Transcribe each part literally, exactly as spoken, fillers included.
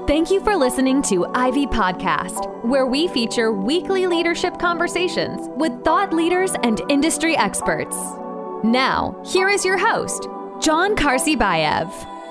Thank you for listening to Ivy Podcast, where we feature weekly leadership conversations with thought leaders and industry experts. Now, here is your host, John Karsibayev.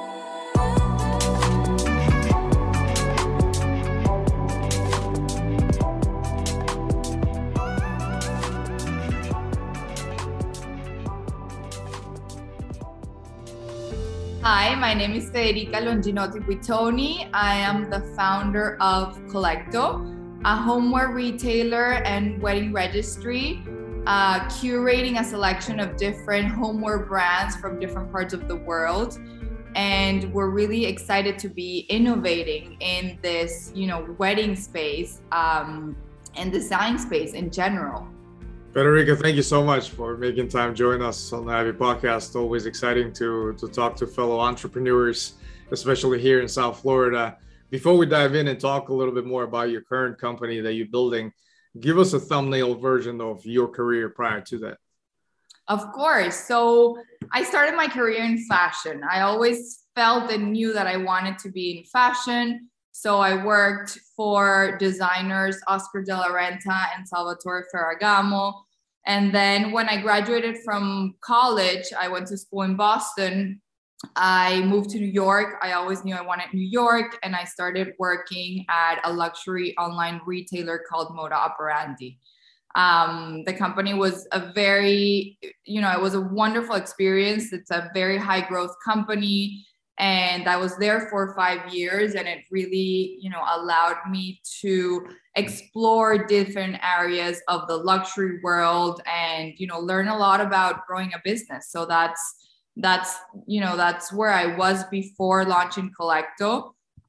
Hi, my name is Federica Longinotti Buitoni. I am the founder of Collecto, a homeware retailer and wedding registry, uh, curating a selection of different homeware brands from different parts of the world. And we're really excited to be innovating in this, you know, wedding space um, and design space in general. Federica, thank you so much for making time to join us on the Ivy Podcast. Always exciting to, to talk to fellow entrepreneurs, especially here in South Florida. Before we dive in and talk a little bit more about your current company that you're building, give us a thumbnail version of your career prior to that. Of course. So I started my career in fashion. I always felt and knew that I wanted to be in fashion. So I worked for designers Oscar de la Renta and Salvatore Ferragamo. And then when I graduated from college, I went to school in Boston. I moved to New York. I always knew I wanted New York. And I started working at a luxury online retailer called Moda Operandi. Um, the company was a very, you know, it was a wonderful experience. It's a very high growth company. And I was there for five years and it really, you know, allowed me to explore different areas of the luxury world and, you know, learn a lot about growing a business. So that's, that's, you know, that's where I was before launching Collecto.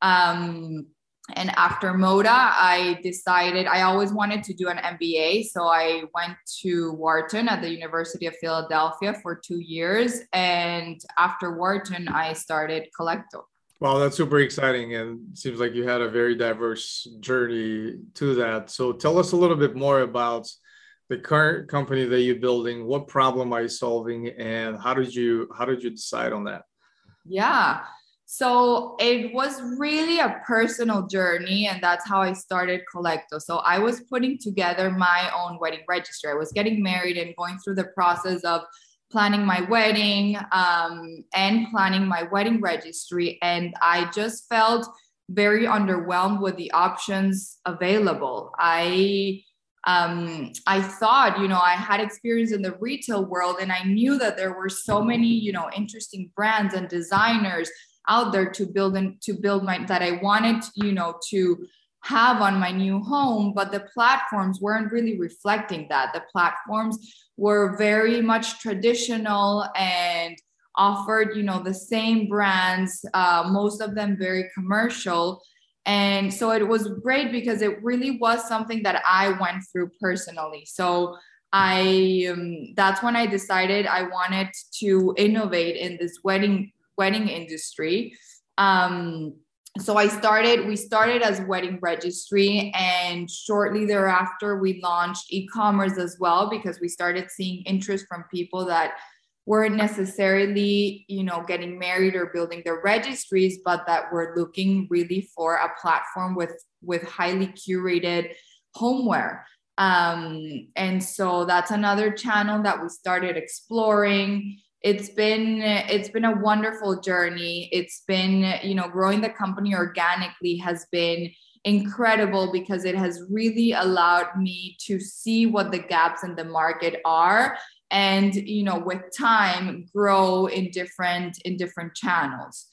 Um, and after Moda, I decided I always wanted to do an M B A. So I went to Wharton at the University of Philadelphia for two years. And after Wharton, I started Collecto. Wow, that's super exciting. And it seems like you had a very diverse journey to that. So tell us a little bit more about the current company that you're building. What problem are you solving? And how did you, how did you decide on that? Yeah. So it was really a personal journey, and that's how I started Collecto. So I was putting together my own wedding registry. I was getting married and going through the process of planning my wedding um, and planning my wedding registry. And I just felt very underwhelmed with the options available. I um, I thought, you know, I had experience in the retail world, and I knew that there were so many, you know, interesting brands and designers out there to build and to build my, that I wanted, you know, to have on my new home, but the platforms weren't really reflecting that. The platforms were very much traditional and offered, you know, the same brands, uh, most of them very commercial. And so it was great because it really was something that I went through personally. So I, um, that's when I decided I wanted to innovate in this wedding wedding industry. Um, so I started, we started as wedding registry, and shortly thereafter we launched e-commerce as well, because we started seeing interest from people that weren't necessarily, you know, getting married or building their registries, but that were looking really for a platform with, with highly curated homeware. Um, and so that's another channel that we started exploring. It's been, it's been a wonderful journey. It's been, you know, growing the company organically has been incredible because it has really allowed me to see what the gaps in the market are and, you know, with time grow in different, in different channels.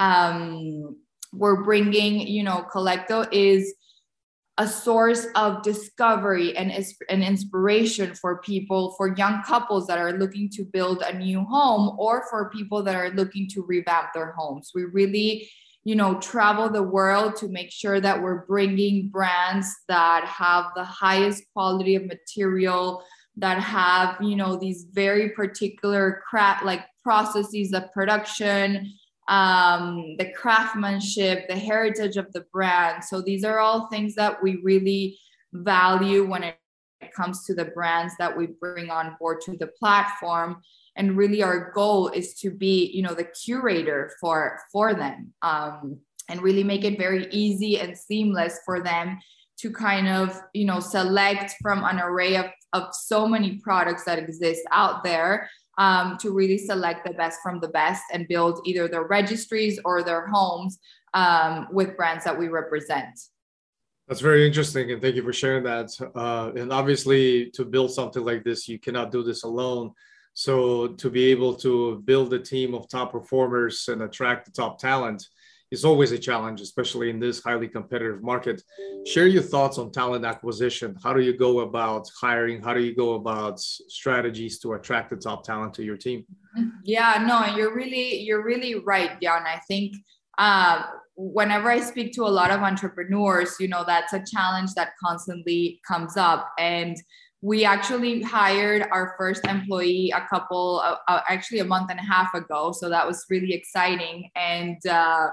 Um, we're bringing, you know, Collecto is a source of discovery and, and inspiration for people, for young couples that are looking to build a new home, or for people that are looking to revamp their homes. We really, you know, travel the world to make sure that we're bringing brands that have the highest quality of material, that have, you know, these very particular craft, like processes of production, um, the craftsmanship, the heritage of the brand. So these are all things that we really value when it comes to the brands that we bring on board to the platform. And really our goal is to be, you know, the curator for, for them. Um, and really make it very easy and seamless for them to kind of, you know, select from an array of, of so many products that exist out there, um, to really select the best from the best and build either their registries or their homes um, with brands that we represent. That's very interesting, and thank you for sharing that. Uh, and obviously, to build something like this, you cannot do this alone. So to be able to build a team of top performers and attract the top talent is always a challenge, especially in this highly competitive market. Share your thoughts on talent acquisition. How do you go about hiring? How do you go about strategies to attract the top talent to your team? Yeah, no, you're really, you're really right, Jan. I think uh, whenever I speak to a lot of entrepreneurs, you know, that's a challenge that constantly comes up. And we actually hired our first employee a couple, uh, uh, actually a month and a half ago. So that was really exciting. And, uh,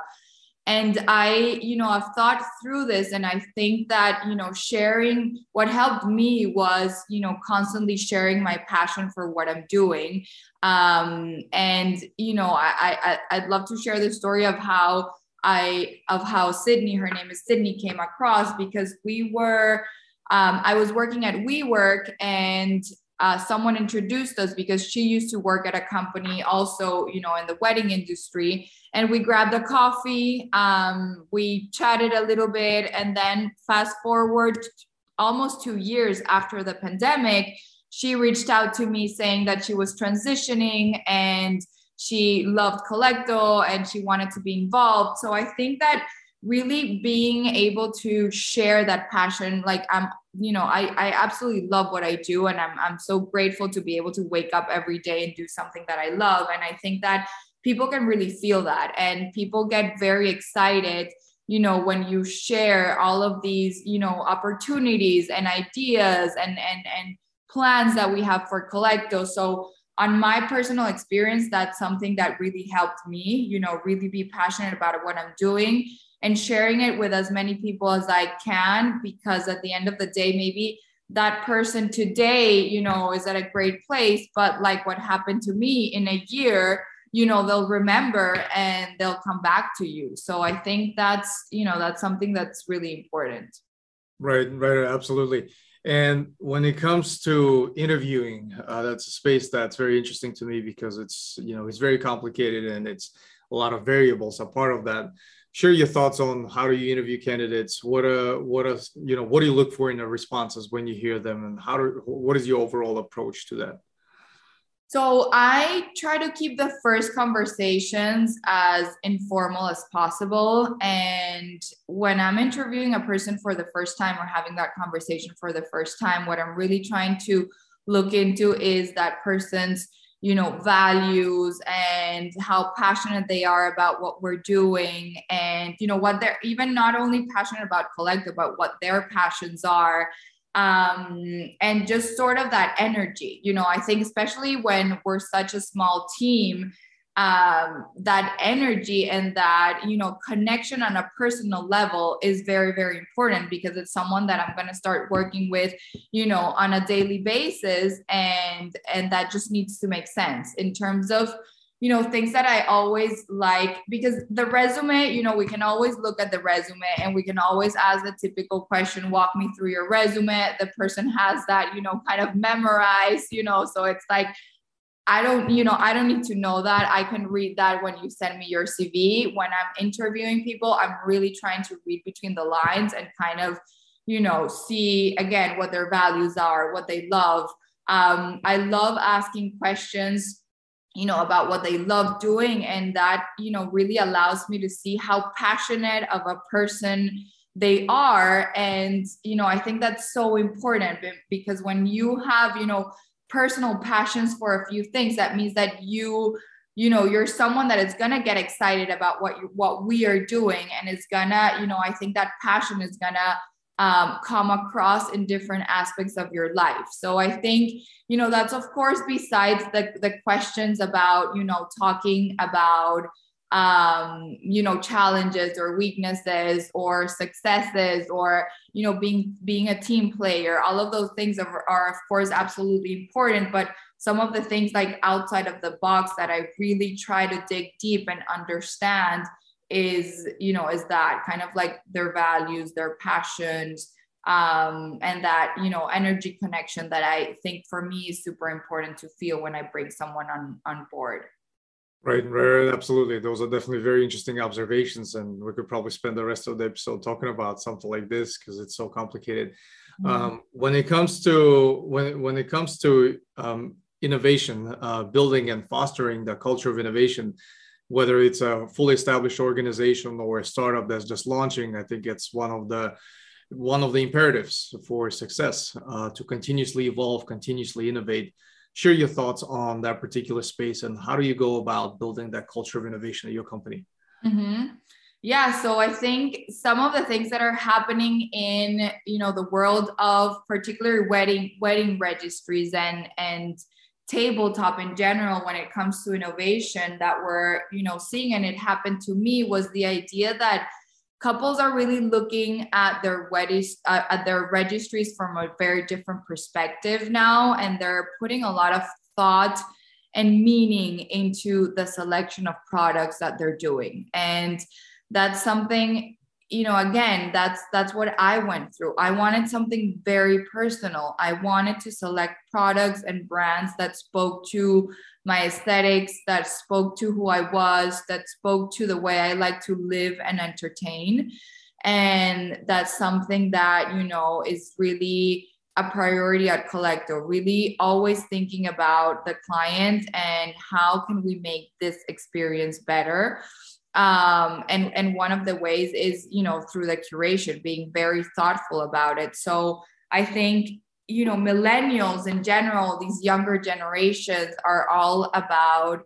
And I, you know, I've thought through this, and I think that, you know, sharing, what helped me was, you know, constantly sharing my passion for what I'm doing. Um, and, you know, I, I, I'd love to share the story of how I, of how Sydney, her name is Sydney, came across, because we were, um, I was working at WeWork, and Uh, someone introduced us because she used to work at a company also, you know, in the wedding industry. And we grabbed a coffee, um, we chatted a little bit, and then fast forward almost two years after the pandemic, she reached out to me saying that she was transitioning and she loved Collecto and she wanted to be involved. So I think that really being able to share that passion, like I'm, you know, I, I absolutely love what I do. And I'm, I'm so grateful to be able to wake up every day and do something that I love. And I think that people can really feel that, and people get very excited, you know, when you share all of these, you know, opportunities and ideas and, and, and plans that we have for Collecto. So on my personal experience, that's something that really helped me, you know, really be passionate about what I'm doing and sharing it with as many people as I can, because at the end of the day, maybe that person today, you know, is at a great place, but like what happened to me, in a year, you know, they'll remember and they'll come back to you. So I think that's, you know, that's something that's really important. Right, right, absolutely. And when it comes to interviewing, uh, that's a space that's very interesting to me, because it's, you know, it's very complicated and it's a lot of variables a part of that. Share your thoughts on how do you interview candidates? What uh what are, you know, what do you look for in the responses when you hear them, and how do, what is your overall approach to that? So I try to keep the first conversations as informal as possible. And when I'm interviewing a person for the first time or having that conversation for the first time, what I'm really trying to look into is that person's, you know, values and how passionate they are about what we're doing, and, you know, what they're even not only passionate about Collecto, but what their passions are. Um, and just sort of that energy, you know, I think especially when we're such a small team, um, that energy and that, you know, connection on a personal level is very, very important, because it's someone that I'm going to start working with, you know, on a daily basis. And, and that just needs to make sense in terms of, you know, things that I always like, because the resume, you know, we can always look at the resume and we can always ask the typical question, walk me through your resume. The person has that, you know, kind of memorized, you know, so it's like, I don't, you know, I don't need to know that. I can read that when you send me your C V. When I'm interviewing people, I'm really trying to read between the lines and kind of, you know, see again what their values are, what they love. Um, I love asking questions, you know, about what they love doing. And that, you know, really allows me to see how passionate of a person they are. And, you know, I think that's so important, because when you have, you know, personal passions for a few things, that means that you, you know, you're someone that is going to get excited about what you, what we are doing. And it's gonna, you know, I think that passion is gonna um, come across in different aspects of your life. So I think, you know, that's of course, besides the, the questions about, you know, talking about, um, you know, challenges or weaknesses or successes, or, you know, being, being a team player, all of those things are, are of course, absolutely important. But some of the things like outside of the box that I really try to dig deep and understand is, you know, is that kind of like their values, their passions, um, and that, you know, energy connection that I think for me is super important to feel when I bring someone on, on board. Right, right, absolutely. Those are definitely very interesting observations, and we could probably spend the rest of the episode talking about something like this because it's so complicated. Mm-hmm. Um, when it comes to when when it comes to um, innovation, uh, building and fostering the culture of innovation, whether it's a fully established organization or a startup that's just launching, I think it's one of the one of the imperatives for success, uh, to continuously evolve, continuously innovate. Share your thoughts on that particular space and how do you go about building that culture of innovation at your company? Mm-hmm. Yeah, so I think some of the things that are happening in, you know, the world of particularly wedding wedding registries and and tabletop in general, when it comes to innovation that we're, you know, seeing, and it happened to me, was the idea that couples are really looking at their weddings, uh, at their registries from a very different perspective now. And they're putting a lot of thought and meaning into the selection of products that they're doing. And that's something, you know, again, that's, that's what I went through. I wanted something very personal. I wanted to select products and brands that spoke to my aesthetics, that spoke to who I was, that spoke to the way I like to live and entertain. And that's something that, you know, is really a priority at Collecto, really always thinking about the client and how can we make this experience better. Um, and, and one of the ways is, you know, through the curation, being very thoughtful about it. So I think, you know, millennials in general, these younger generations are all about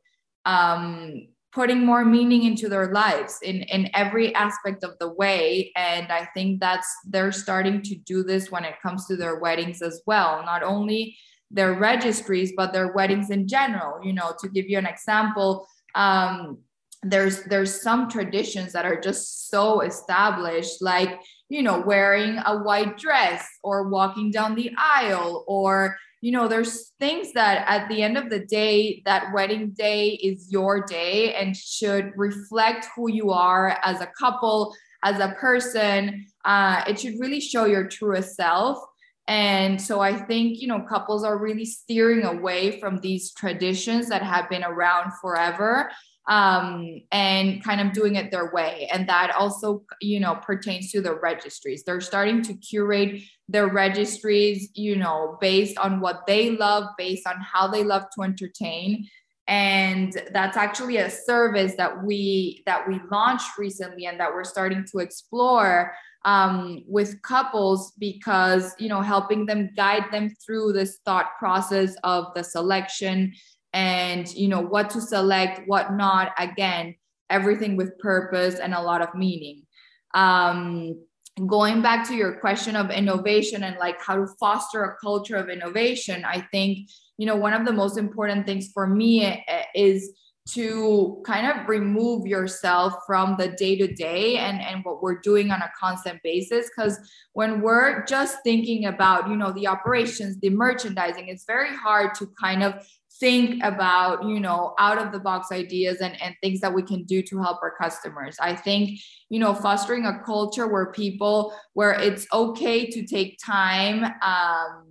um, putting more meaning into their lives in, in every aspect of the way. And I think that's, they're starting to do this when it comes to their weddings as well. Not only their registries, but their weddings in general. You know, to give you an example, um, there's, there's some traditions that are just so established, like, you know, wearing a white dress or walking down the aisle, or, you know, there's things that at the end of the day, that wedding day is your day and should reflect who you are as a couple, as a person. Uh, it should really show your truest self. And so I think, you know, couples are really steering away from these traditions that have been around forever, um, and kind of doing it their way. And that also, you know, pertains to the registries. They're starting to curate their registries, you know, based on what they love, based on how they love to entertain. And that's actually a service that we, that we launched recently and that we're starting to explore um, with couples, because, you know, helping them, guide them through this thought process of the selection and, you know, what to select, what not. Again, everything with purpose and a lot of meaning. Um, going back to your question of innovation and like how to foster a culture of innovation, I think, you know, one of the most important things for me is to kind of remove yourself from the day-to-day and, and what we're doing on a constant basis. Because when we're just thinking about, you know, the operations, the merchandising, it's very hard to kind of think about, you know, out of the box ideas and, and things that we can do to help our customers. I think, you know, fostering a culture where people, where it's okay to take time, um,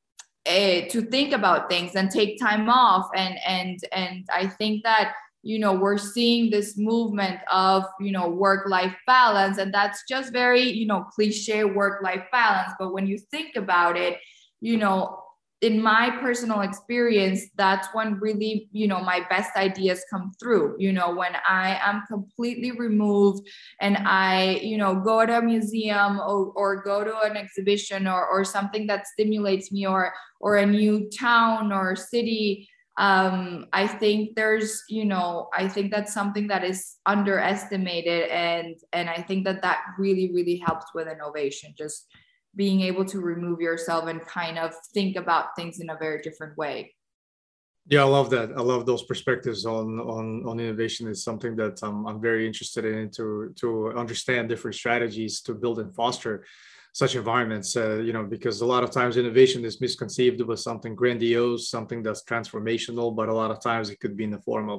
Uh, to think about things and take time off. And, and, and I think that, you know, we're seeing this movement of, you know, work-life balance, and that's just very, you know, cliche work-life balance. But when you think about it, you know, in my personal experience, that's when really, you know, my best ideas come through, you know, when I am completely removed and I, you know, go to a museum or, or go to an exhibition or, or something that stimulates me, or, or a new town or city. Um, I think there's, you know, I think that's something that is underestimated. And, and I think that that really, really helps with innovation, just being able to remove yourself and kind of think about things in a very different way. Yeah, I love that. I love those perspectives on on, on innovation. Is something that um, I'm very interested in, to to understand different strategies to build and foster such environments. Uh, you know, because a lot of times innovation is misconceived as something grandiose, something that's transformational, but a lot of times it could be in the form of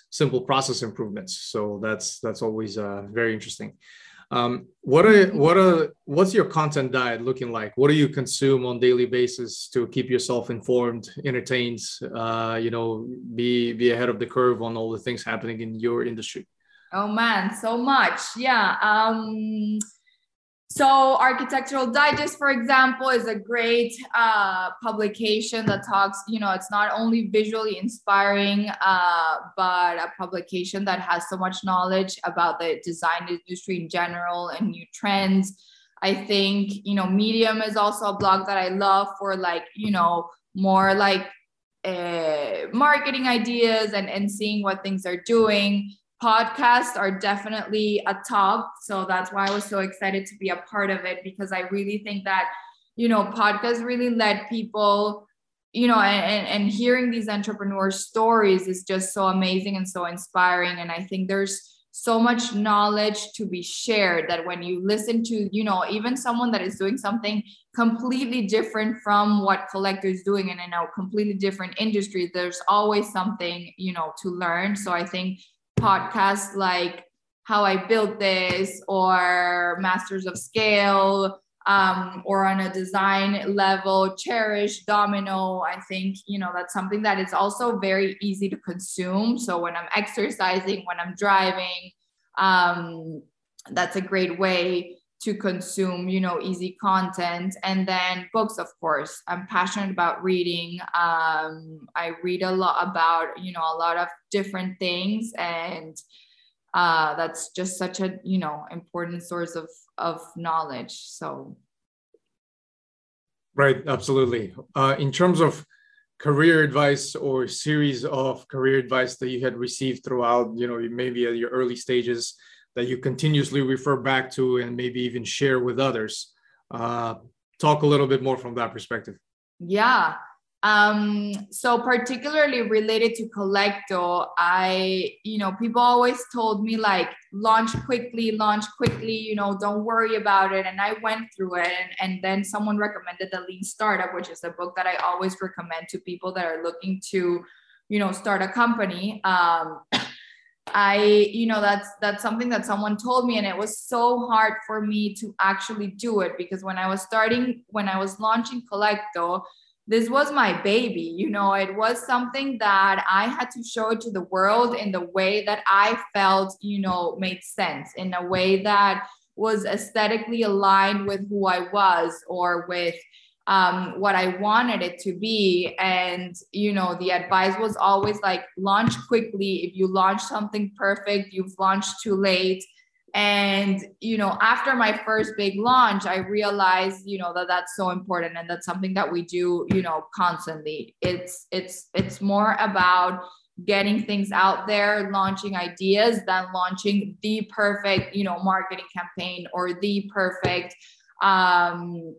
simple process improvements. So that's that's always uh, very interesting. Um, what are what are what's your content diet looking like? What do you consume on daily basis to keep yourself informed, entertained, uh, you know, be be ahead of the curve on all the things happening in your industry? Oh man, so much. Yeah. Um, so Architectural Digest, for example, is a great uh, publication that talks, you know, it's not only visually inspiring, uh, but a publication that has so much knowledge about the design industry in general and new trends. I think, you know, Medium is also a blog that I love for like, you know, more like uh, marketing ideas and, and seeing what things are doing. Podcasts are definitely a top. So that's why I was so excited to be a part of it, because I really think that, you know, podcasts really let people, you know, and, and hearing these entrepreneur stories is just so amazing and so inspiring. And I think there's so much knowledge to be shared that when you listen to, you know, even someone that is doing something completely different from what Collector is doing and in a completely different industry, there's always something, you know, to learn. So I think podcasts like How I Built This or Masters of Scale, um, or on a design level, Cherish, Domino, I think, you know, that's something that is also very easy to consume. So when I'm exercising, when I'm driving, um, that's a great way to consume, you know, easy content. And then books, of course, I'm passionate about reading. Um, I read a lot about, you know, a lot of different things. And uh, that's just such a, you know, important source of, of knowledge. So. Right. Absolutely. Uh, in terms of career advice or series of career advice that you had received throughout, you know, maybe at your early stages, that you continuously refer back to and maybe even share with others. Uh, talk a little bit more from that perspective. Yeah. Um, so particularly related to Collecto, I, you know, people always told me like, launch quickly, launch quickly, you know, don't worry about it. And I went through it. And, and then someone recommended The Lean Startup, which is a book that I always recommend to people that are looking to, you know, start a company. Um, I, you know, that's, that's something that someone told me, and it was so hard for me to actually do it, because when I was starting, when I was launching Collecto, this was my baby, you know, it was something that I had to show it to the world in the way that I felt, you know, made sense, in a way that was aesthetically aligned with who I was, or with um, what I wanted it to be. And, you know, the advice was always like, launch quickly. If you launch something perfect, you've launched too late. And, you know, after my first big launch, I realized, you know, that that's so important. And that's something that we do, you know, constantly. It's, it's, it's more about getting things out there, launching ideas, than launching the perfect, you know, marketing campaign or the perfect, um,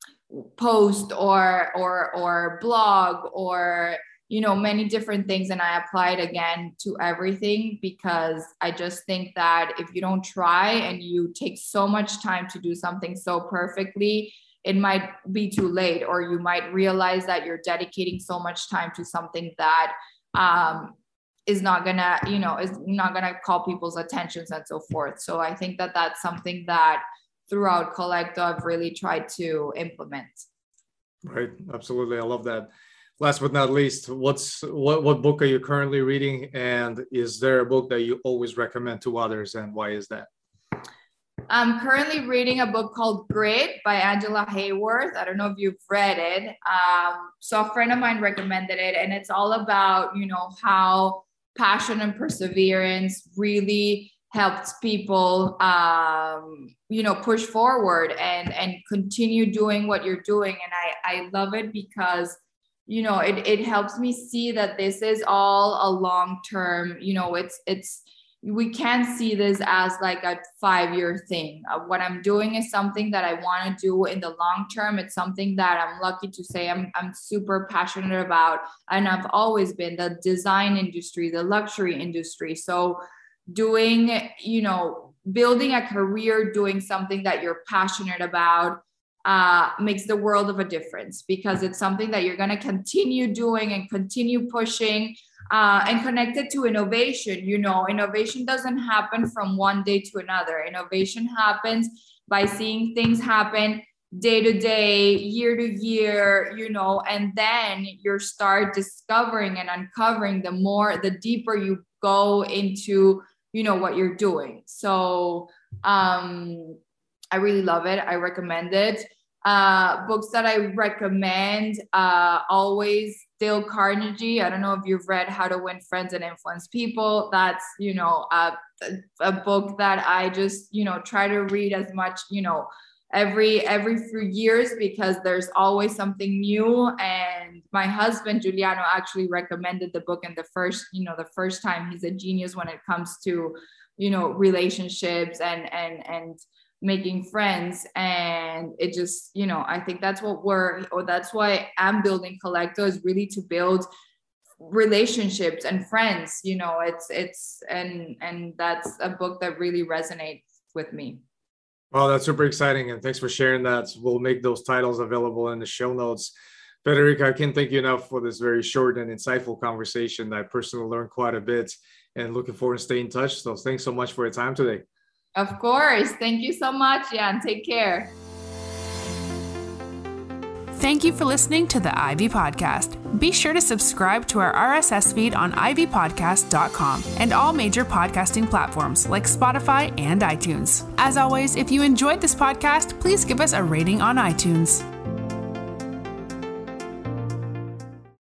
post or or or blog, or, you know, many different things. And I applied again to everything, because I just think that if you don't try and you take so much time to do something so perfectly, it might be too late, or you might realize that you're dedicating so much time to something that um is not gonna, you know, is not gonna call people's attentions and so forth. So I think that that's something that throughout Collecto I've really tried to implement. Right. Absolutely. I love that. Last but not least, what's what what book are you currently reading, and is there a book that you always recommend to others, and why is that? I'm currently reading a book called Grit by Angela Hayworth. I don't know if you've read it. Um, so a friend of mine recommended it, and it's all about, you know, how passion and perseverance really helps people, um, you know, push forward and, and continue doing what you're doing. And I, I love it because, you know, it, it helps me see that this is all a long-term, you know, it's, it's, we can't see this as like a five-year thing. Uh, what I'm doing is something that I want to do in the long term. It's something that I'm lucky to say I'm, I'm super passionate about. And I've always been the design industry, the luxury industry. So doing, you know, building a career, doing something that you're passionate about uh, makes the world of a difference, because it's something that you're going to continue doing and continue pushing. Uh, and connected to innovation. You know, innovation doesn't happen from one day to another. Innovation happens by seeing things happen day to day, year to year, you know, and then you start discovering and uncovering the more, the deeper you go into, you know, what you're doing. So um, I really love it. I recommend it. Uh, books that I recommend, uh, always Dale Carnegie. I don't know if you've read How to Win Friends and Influence People. That's, you know, a, a book that I just, you know, try to read as much, you know, every, every few years, because there's always something new. And my husband, Giuliano, actually recommended the book in the first, you know, the first time. He's a genius when it comes to, you know, relationships and, and, and, making friends. And it just, you know, I think that's what we're, or that's why I'm building Collecto, is really to build relationships and friends. You know, it's, it's, and, and that's a book that really resonates with me. Well, that's super exciting. And thanks for sharing that. We'll make those titles available in the show notes. Federica, I can't thank you enough for this very short and insightful conversation. I personally learned quite a bit and looking forward to staying in touch. So thanks so much for your time today. Of course. Thank you so much, Jan. Take care. Thank you for listening to the Ivy Podcast. Be sure to subscribe to our R S S feed on ivy podcast dot com and all major podcasting platforms like Spotify and iTunes. As always, if you enjoyed this podcast, please give us a rating on iTunes.